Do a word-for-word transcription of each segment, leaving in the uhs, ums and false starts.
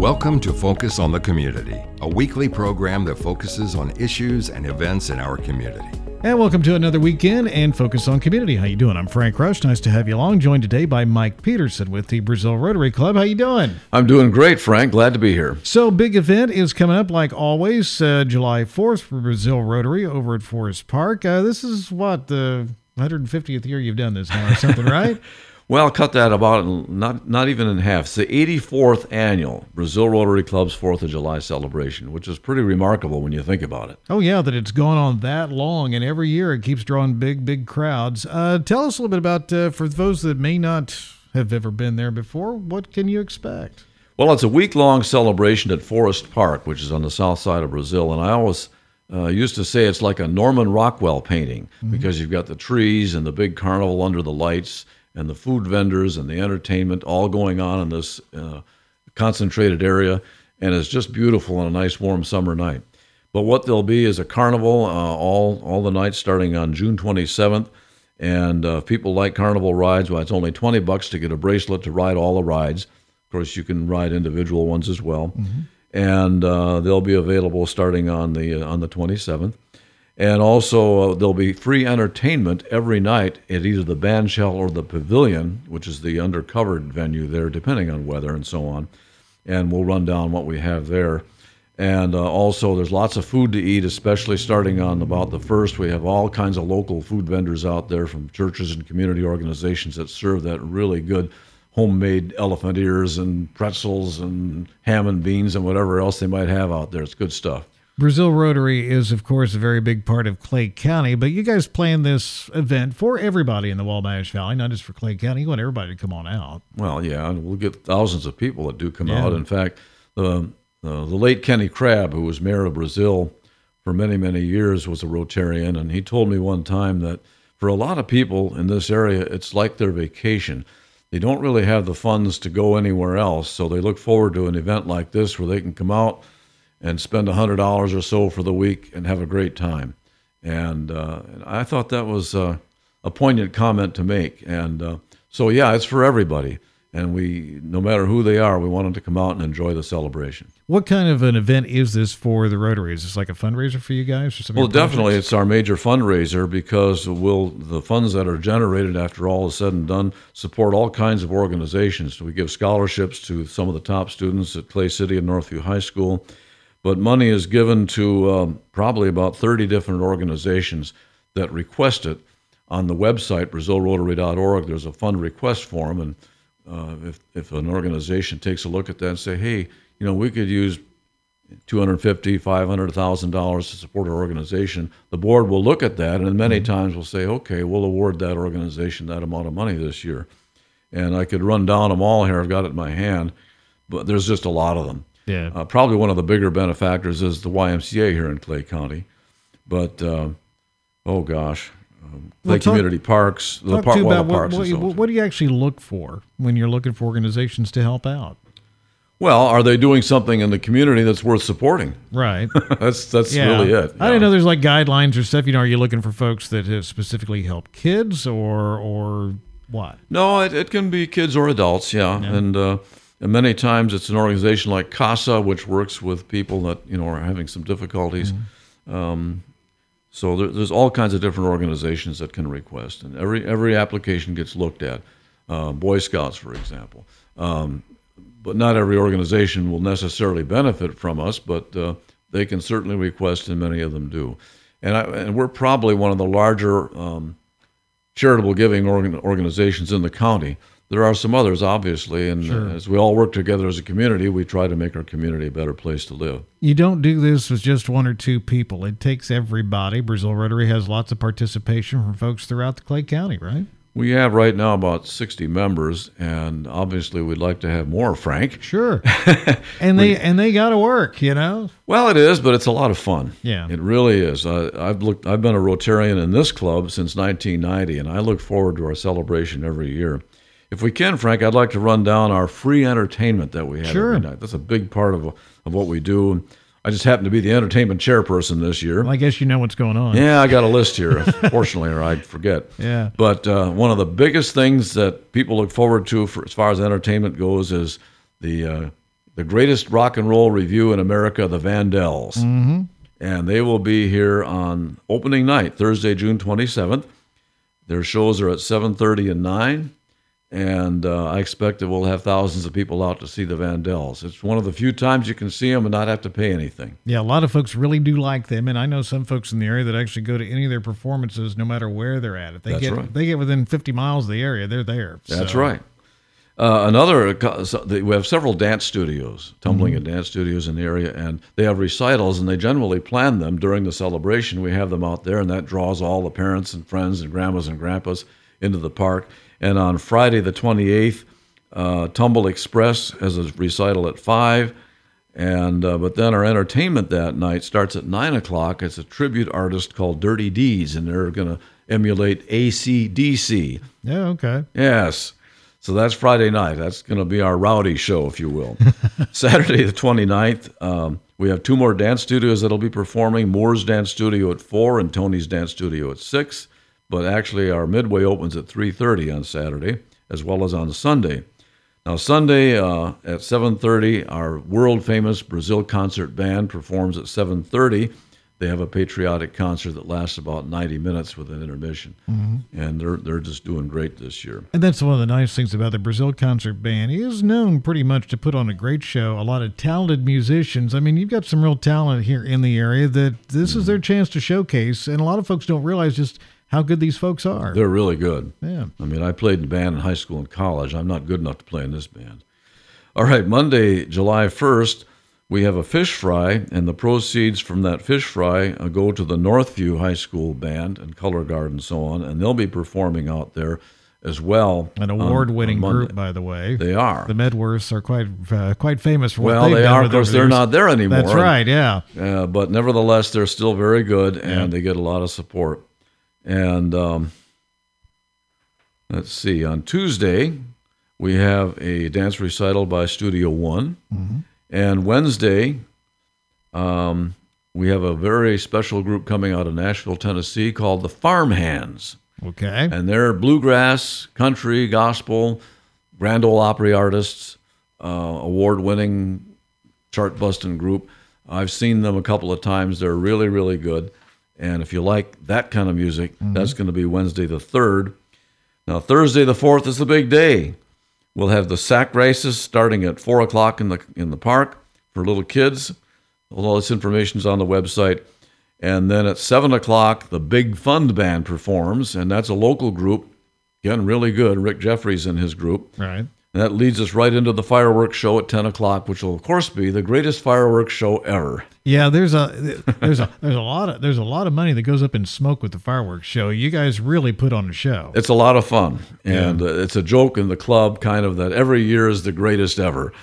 Welcome to Focus on the Community, a weekly program that focuses on issues and events in our community. And welcome to another weekend and Focus on Community. How you doing? I'm Frank Rush. Nice to have you along. Joined today by Mike Peterson with the Brazil Rotary Club. How you doing? I'm doing great, Frank. Glad to be here. So, big event is coming up like always, uh, July fourth for Brazil Rotary over at Forest Park. Uh, this is what, the one hundred fiftieth year you've done this now or something, right? Well, cut that about not not even in half. It's the eighty-fourth annual Brazil Rotary Club's fourth of July celebration, which is pretty remarkable when you think about it. Oh, yeah, that it's gone on that long, and every year it keeps drawing big, big crowds. Uh, tell us a little bit about, uh, for those that may not have ever been there before, what can you expect? Well, it's a week-long celebration at Forest Park, which is on the south side of Brazil, and I always uh, used to say it's like a Norman Rockwell painting, mm-hmm. because you've got the trees and the big carnival under the lights, and the food vendors and the entertainment all going on in this uh, concentrated area, and it's just beautiful on a nice warm summer night. But what there'll be is a carnival uh, all all the nights starting on June twenty-seventh, and uh, if people like carnival rides, well, it's only twenty bucks to get a bracelet to ride all the rides. Of course, you can ride individual ones as well, mm-hmm. and uh, they'll be available starting on the uh, on the twenty-seventh. And also, uh, there'll be free entertainment every night at either the bandshell or the pavilion, which is the undercovered venue there, depending on weather and so on. And we'll run down what we have there. And uh, also, there's lots of food to eat, especially starting on about the first. We have all kinds of local food vendors out there from churches and community organizations that serve that really good homemade elephant ears and pretzels and ham and beans and whatever else they might have out there. It's good stuff. Brazil Rotary is, of course, a very big part of Clay County, but you guys plan this event for everybody in the Wabash Valley, not just for Clay County. You want everybody to come on out. Well, yeah, we'll get thousands of people that do come yeah. out. In fact, the, uh, the late Kenny Crabb, who was mayor of Brazil for many, many years, was a Rotarian, and he told me one time that for a lot of people in this area, it's like their vacation. They don't really have the funds to go anywhere else, so they look forward to an event like this where they can come out and spend one hundred dollars or so for the week and have a great time. And, uh, and I thought that was uh, a poignant comment to make. And uh, so, yeah, it's for everybody. And we, no matter who they are, we want them to come out and enjoy the celebration. What kind of an event is this for the Rotary? Is this like a fundraiser for you guys? Or well, definitely it's our major fundraiser, because we'll, the funds that are generated after all is said and done support all kinds of organizations. So we give scholarships to some of the top students at Clay City and Northview High School. But money is given to um, probably about thirty different organizations that request it. On the website, brazil rotary dot org, there's a fund request form, and uh, if, if an organization takes a look at that and say, hey, you know, we could use two hundred fifty thousand dollars, five hundred thousand dollars to support our organization, the board will look at that, and many times will say, okay, we'll award that organization that amount of money this year. And I could run down them all here. I've got it in my hand, but there's just a lot of them. Yeah. Uh, probably one of the bigger benefactors is the Y M C A here in Clay County. But, uh, oh gosh, um, Clay well, talk, Community Parks, the talk park, to well, about the parks. What, what, what do you actually look for when you're looking for organizations to help out? Well, are they doing something in the community that's worth supporting? Right. that's that's yeah. really it. I didn't know there's like guidelines or stuff. You know, are you looking for folks that have specifically help kids or or what? No, it, it can be kids or adults, yeah. yeah. And uh, And many times it's an organization like CASA, which works with people that, you know, are having some difficulties. Mm-hmm. Um, so there, there's all kinds of different organizations that can request, and every every application gets looked at. Uh, Boy Scouts, for example. Um, but not every organization will necessarily benefit from us, but uh, they can certainly request, and many of them do. And, I, and we're probably one of the larger um, charitable giving organ, organizations in the county. There are some others, obviously, and sure. as we all work together as a community, we try to make our community a better place to live. You don't do this with just one or two people. It takes everybody. Brazil Rotary has lots of participation from folks throughout the Clay County, right? We have right now about sixty members, and obviously we'd like to have more, Frank. Sure. and they and they got to work, you know? Well, it is, but it's a lot of fun. Yeah. It really is. I, I've looked. I've been a Rotarian in this club since nineteen ninety, and I look forward to our celebration every year. If we can, Frank, I'd like to run down our free entertainment that we have sure. every night. That's a big part of of what we do. I just happen to be the entertainment chairperson this year. Well, I guess you know what's going on. Yeah, I got a list here, fortunately, or I'd forget. Yeah. But uh, one of the biggest things that people look forward to for, as far as entertainment goes is the uh, the greatest rock and roll review in America, the Vandells. Mm-hmm. And they will be here on opening night, Thursday, June twenty-seventh. Their shows are at seven thirty and nine. And uh, I expect that we'll have thousands of people out to see the Vandells. It's one of the few times you can see them and not have to pay anything. Yeah, a lot of folks really do like them, and I know some folks in the area that actually go to any of their performances, no matter where they're at. If they That's get right. they get within fifty miles of the area, they're there. That's So, right. Uh, another, we have several dance studios, tumbling and dance studios in the area, and they have recitals, and they generally plan them during the celebration. We have them out there, and that draws all the parents and friends and grandmas and grandpas into the park. And on Friday the twenty-eighth, uh, Tumble Express has a recital at five. And uh, but then our entertainment that night starts at nine o'clock. It's a tribute artist called Dirty D's, and they're going to emulate A C D C. Yeah, okay. Yes. So that's Friday night. That's going to be our rowdy show, if you will. Saturday the twenty-ninth, um, we have two more dance studios that'll be performing. Moore's Dance Studio at four and Tony's Dance Studio at six. But actually our Midway opens at three thirty on Saturday, as well as on Sunday. Now Sunday uh, at seven thirty, our world-famous Brazil Concert Band performs at seven thirty. They have a patriotic concert that lasts about ninety minutes with an intermission. Mm-hmm. And they're they're just doing great this year. And that's one of the nice things about the Brazil Concert Band. He is known pretty much to put on a great show. A lot of talented musicians. I mean, you've got some real talent here in the area that this mm-hmm. is their chance to showcase. And a lot of folks don't realize just how good these folks are. They're really good. Yeah. I mean, I played in band in high school and college. I'm not good enough to play in this band. All right, Monday, July first, we have a fish fry, and the proceeds from that fish fry uh, go to the Northview High School Band and Color Guard and so on, and they'll be performing out there as well. An award-winning group, by the way. They are. The Medworths are quite uh, quite famous for what well, they've they done are. with Of course, over they're the not there anymore. That's right, yeah. Uh, but nevertheless, they're still very good, and Yeah. they get a lot of support. And um, let's see, on Tuesday, we have a dance recital by Studio One. Mm-hmm. And Wednesday, um, we have a very special group coming out of Nashville, Tennessee called the Farmhands. Okay. And they're bluegrass, country, gospel, Grand Ole Opry artists, uh, award-winning, chart-busting group. I've seen them a couple of times. They're really, really good. And if you like that kind of music, mm-hmm. that's going to be Wednesday the third. Now, Thursday the fourth is the big day. We'll have the sack races starting at four o'clock in the in the park for little kids. All this information is on the website. And then at seven o'clock, the Big Fund Band performs, and that's a local group. Again, really good. Rick Jeffries and his group. Right. And that leads us right into the fireworks show at ten o'clock, which will, of course, be the greatest fireworks show ever. Yeah, there's a there's a there's a lot of there's a lot of money that goes up in smoke with the fireworks show. You guys really put on a show. It's a lot of fun, and Yeah. uh, it's a joke in the club, kind of, that every year is the greatest ever.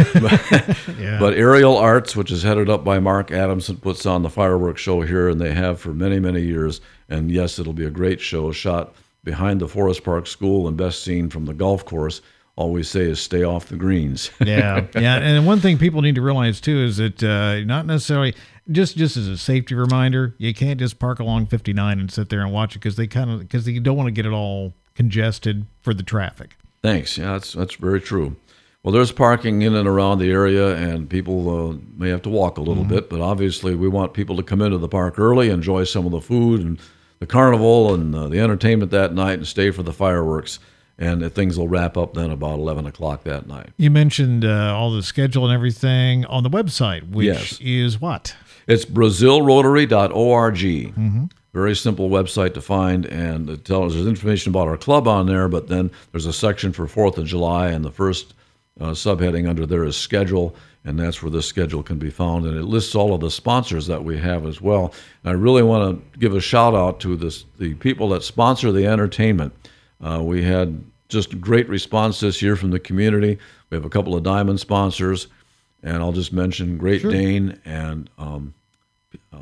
but, Yeah. but Aerial Arts, which is headed up by Mark Adamson, puts on the fireworks show here, and they have for many, many years. And yes, it'll be a great show, shot behind the Forest Park School and best seen from the golf course. All we say is stay off the greens. yeah, yeah, and one thing people need to realize too is that uh, not necessarily just just as a safety reminder, you can't just park along fifty-nine and sit there and watch it because they kind of because you don't want to get it all congested for the traffic. Thanks. Yeah, that's that's very true. Well, there's parking in and around the area, and people uh, may have to walk a little Mm-hmm. bit, but obviously we want people to come into the park early, enjoy some of the food and the carnival and uh, the entertainment that night, and stay for the fireworks. And uh, things will wrap up then about eleven o'clock that night. You mentioned uh, all the schedule and everything on the website, which Yes. is what? It's brazil rotary dot org. Mm-hmm. Very simple website to find, and it tells there's information about our club on there, but then there's a section for fourth of July, and the first uh, subheading under there is schedule, and that's where this schedule can be found, and it lists all of the sponsors that we have as well. And I really want to give a shout out to this, the people that sponsor the entertainment. Uh, we had just great response this year from the community. We have a couple of diamond sponsors, and I'll just mention Great Sure. Dane and um, uh,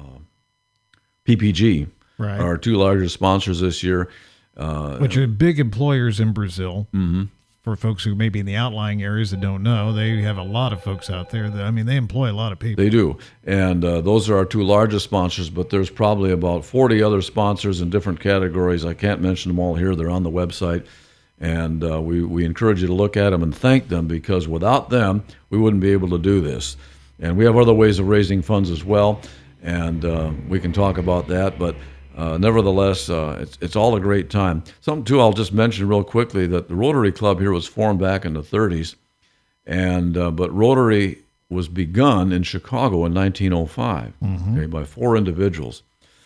P P G Right. are our two largest sponsors this year. Uh, Which are big employers in Brazil. mhm. For folks who may be in the outlying areas that don't know, they have a lot of folks out there. That, I mean, they employ a lot of people. They do, and uh, those are our two largest sponsors, but there's probably about forty other sponsors in different categories. I can't mention them all here. They're on the website. And uh, we, we encourage you to look at them and thank them, because without them, we wouldn't be able to do this. And we have other ways of raising funds as well, and uh, we can talk about that. But uh, nevertheless, uh, it's, it's all a great time. Something, too, I'll just mention real quickly, that the Rotary Club here was formed back in the thirties, and uh, but Rotary was begun in Chicago in nineteen oh five, mm-hmm. okay, by four individuals.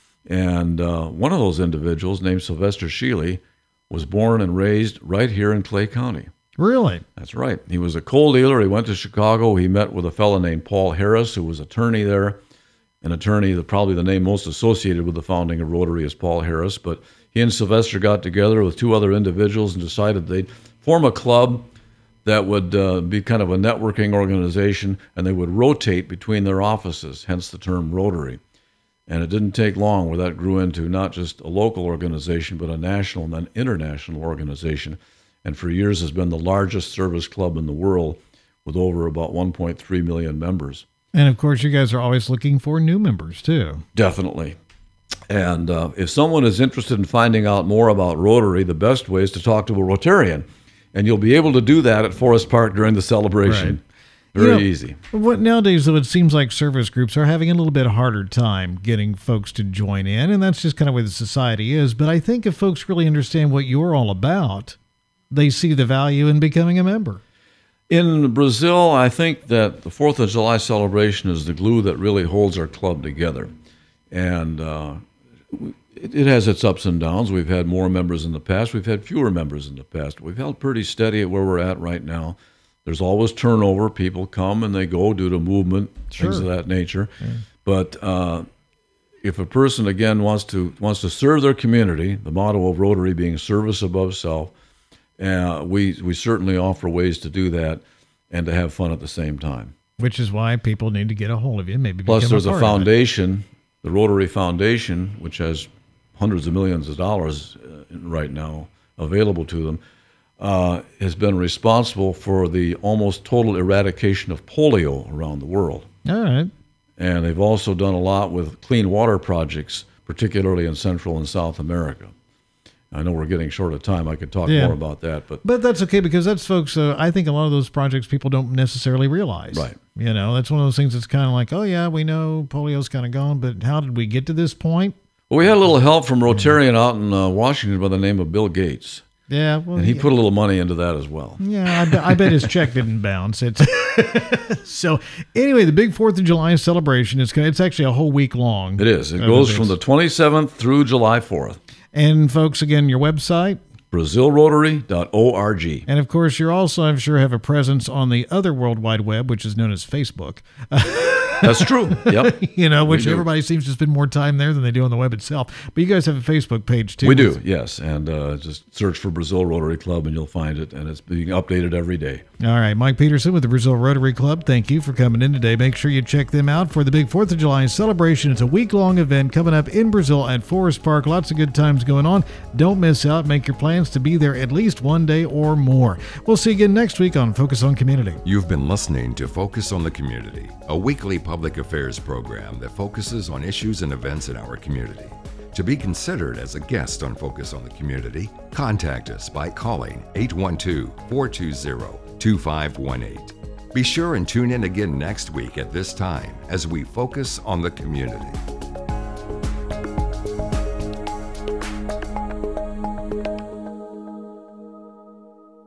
And uh, one of those individuals, named Sylvester Sheely, was born and raised right here in Clay County. Really? That's right. He was a coal dealer. He went to Chicago. He met with a fellow named Paul Harris, who was attorney there, an attorney that probably the name most associated with the founding of Rotary is Paul Harris. But he and Sylvester got together with two other individuals and decided they'd form a club that would uh, be kind of a networking organization, and they would rotate between their offices, hence the term Rotary. And it didn't take long where that grew into not just a local organization, but a national and then international organization. And for years has been the largest service club in the world, with over about one point three million members. And of course, you guys are always looking for new members too. Definitely. And uh, if someone is interested in finding out more about Rotary, the best way is to talk to a Rotarian. And you'll be able to do that at Forest Park during the celebration. Right. Very you know, easy. What nowadays, though, it seems like service groups are having a little bit harder time getting folks to join in, and that's just kind of where the society is. But I think if folks really understand what you're all about, they see the value in becoming a member. In Brazil, I think that the Fourth of July celebration is the glue that really holds our club together. And uh, it, it has its ups and downs. We've had more members in the past. We've had fewer members in the past. We've held pretty steady at where we're at right now. There's always turnover. People come and they go due to movement, sure. things of that nature. Yeah. But uh, if a person, again, wants to wants to serve their community, the motto of Rotary being service above self, uh, we, we certainly offer ways to do that and to have fun at the same time. Which is why people need to get a hold of you. Maybe Plus, there's a, a foundation, the Rotary Foundation, which has hundreds of millions of dollars uh, right now available to them. Uh, has been responsible for the almost total eradication of polio around the world. All right. And they've also done a lot with clean water projects, particularly in Central and South America. I know we're getting short of time. I could talk yeah. more about that. But but that's okay, because that's, folks, uh, I think a lot of those projects people don't necessarily realize. Right. You know, that's one of those things that's kind of like, oh, yeah, we know polio's kind of gone, but how did we get to this point? Well, we had a little help from Rotarian out in uh, Washington by the name of Bill Gates. Yeah, well, and he yeah. put a little money into that as well. Yeah, I, be, I bet his check didn't bounce. It's so anyway, the big Fourth of July celebration is it's actually a whole week long. It is. It goes from the twenty-seventh through July fourth. And folks, again, your website, Brazil Rotary dot org. And of course, you're also, I'm sure, have a presence on the other World Wide Web, which is known as Facebook. That's true. Yep. You know, which everybody seems to spend more time there than they do on the web itself. But you guys have a Facebook page too. We do, yes. And uh, just search for Brazil Rotary Club and you'll find it. And it's being updated every day. All right. Mike Peterson with the Brazil Rotary Club. Thank you for coming in today. Make sure you check them out for the big Fourth of July celebration. It's a week-long event coming up in Brazil at Forest Park. Lots of good times going on. Don't miss out. Make your plans to be there at least one day or more. We'll see you again next week on Focus on Community. You've been listening to Focus on the Community, a weekly public affairs program that focuses on issues and events in our community. To be considered as a guest on Focus on the Community, contact us by calling eight one two, four two zero, two five one eight. Be sure and tune in again next week at this time as we focus on the community.